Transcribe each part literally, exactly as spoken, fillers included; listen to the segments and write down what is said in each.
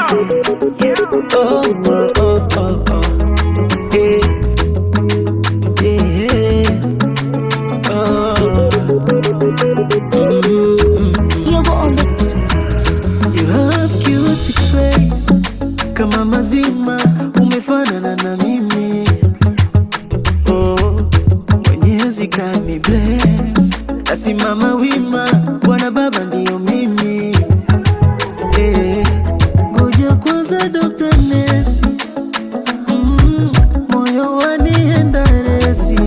Oh, oh, oh, oh, oh. Hey. Yeah. Oh. Mm-hmm. You go on the. You have cute face kama mazima, umefanana na mimi. Oh, Mwenyezi kani bless, nasimama wima, Bwana Baba ndio mimi. Eh, ngoja kwanza Doctor Nesi, mm, moyo wanienda resi.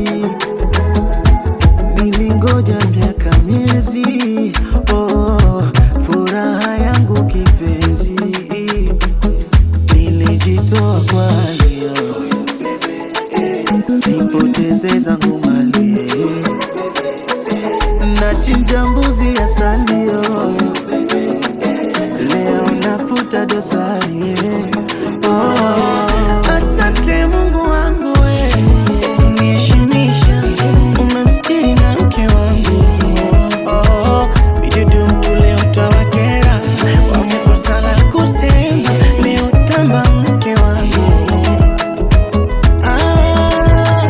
Nilingoja miaka miezi, oh, furaha yangu kipenzi. Nilijitoa kwa hiyo, nipoteze zangu mali, nachinja mbuzi ya salio, leo nafuta dosari. Oh, asante Mungu wangu we, uniheshimisha, umemstiri na mke wangu. Oh, vidudu mtu leo twawakera, wamekosa la kusema, leo tamba mke wangu. Ah,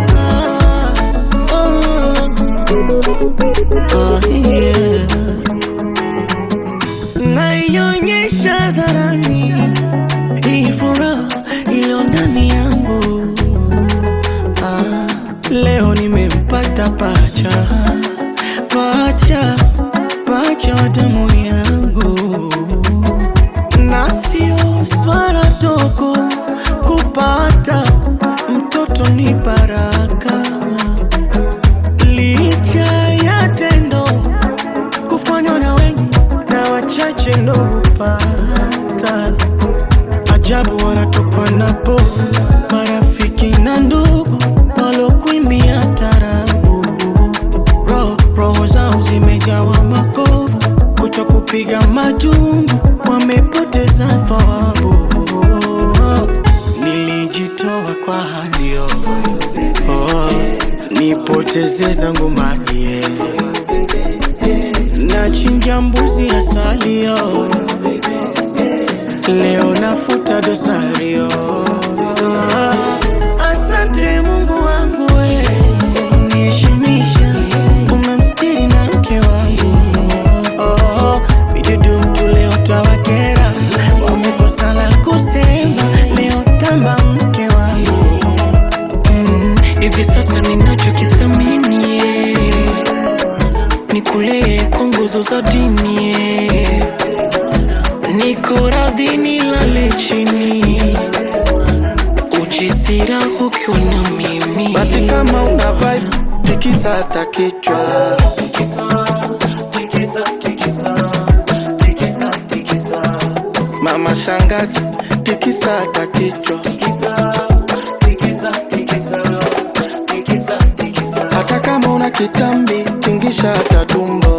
oh, oh yeah. Naionyesha dharani hii furaha iliyo ndani yangu. Ah, leo nimempata pacha, pacha, pacha wa damu yangu. Na sio swala dogo kupata mtoto, ni baraka. Licha ya tendo kufanywa na wengi na wachache ndo hupata. Ajabu wanatoka na povu, marafiki na ndugu walokuimbia tarabu. Roho roho zao zimejawa makovu, kuto kupiga majumbu, wamepoteza thawabu. Nilijitoa kwa halio, oh, nipoteze zangu mali, nachinja mbuzi ya salio, leo nafuta dosario. Asante Mungu wangu we, uniheshimisha, umemstiri na mke wangu. Oh, vidudu mtu leo twawakera, wamekosa la kusema, leo tamba mke wangu. Mm, hivi sasa ninachokithamini, yeah, nikule kwa nguzo za dini, yeah. Niko radhi nilale chini, ujisira ukiwa na mimi. Basi kama una vibe, tikisa hata kichwa. Tikisa, tikisa, tikisa, tikisa, tikisa. Mama shangazi, tikisa hata kichwa. Tikisa, tikisa, tikisa, tikisa, tikisa. Hata kama una kitambi, tingisha hata tumbo.